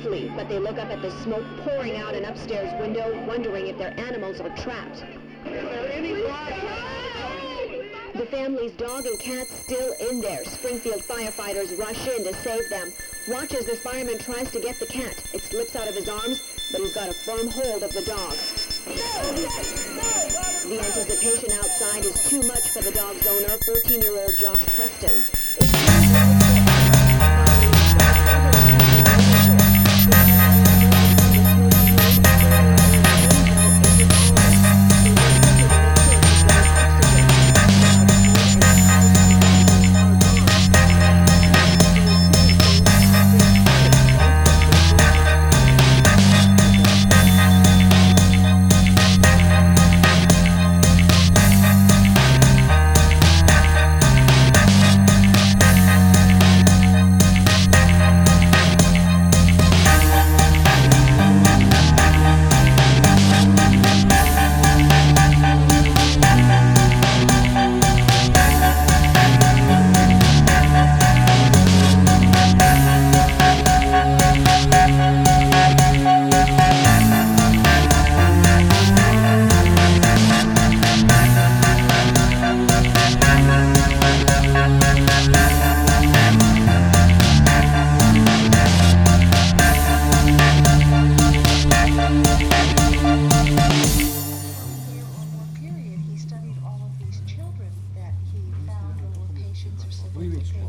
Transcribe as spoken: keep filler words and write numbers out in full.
flee, but they look up at the smoke pouring out an upstairs window, wondering if their animals are trapped. Is there any The family's dog and cat still in there. Springfield firefighters rush in to save them. Watch as this fireman tries to get the cat. It slips out of his arms, but he's got a firm hold of the dog. The anticipation outside is too much for the dog's owner, fourteen-year-old Josh Preston. We